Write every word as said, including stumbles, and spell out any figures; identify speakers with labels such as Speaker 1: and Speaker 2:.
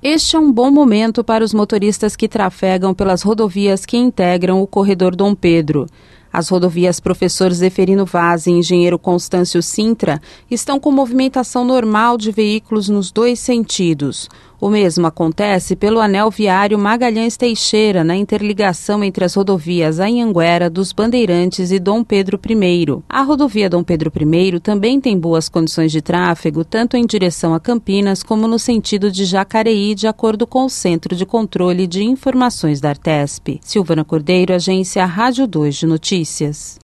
Speaker 1: Este é um bom momento para os motoristas que trafegam pelas rodovias que integram o corredor Dom Pedro. As rodovias Professor Zeferino Vaz e Engenheiro Constâncio Sintra estão com movimentação normal de veículos nos dois sentidos. O mesmo acontece pelo anel viário Magalhães Teixeira, na interligação entre as rodovias Anhanguera, dos Bandeirantes e Dom Pedro I. A rodovia Dom Pedro I também tem boas condições de tráfego, tanto em direção a Campinas como no sentido de Jacareí, de acordo com o Centro de Controle de Informações da Artesp. Silvana Cordeiro, Agência Rádio dois de Notícias.